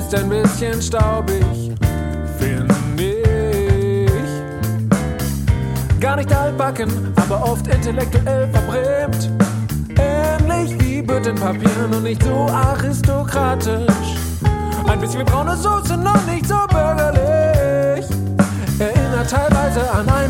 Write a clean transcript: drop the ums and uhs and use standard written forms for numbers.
ist ein bisschen staubig, finde ich. Gar nicht altbacken, aber oft intellektuell verbrämt. Ähnlich wie Büttenpapier, nur nicht so aristokratisch. Ein bisschen wie braune Soße, noch nicht so bürgerlich. Erinnert teilweise an eine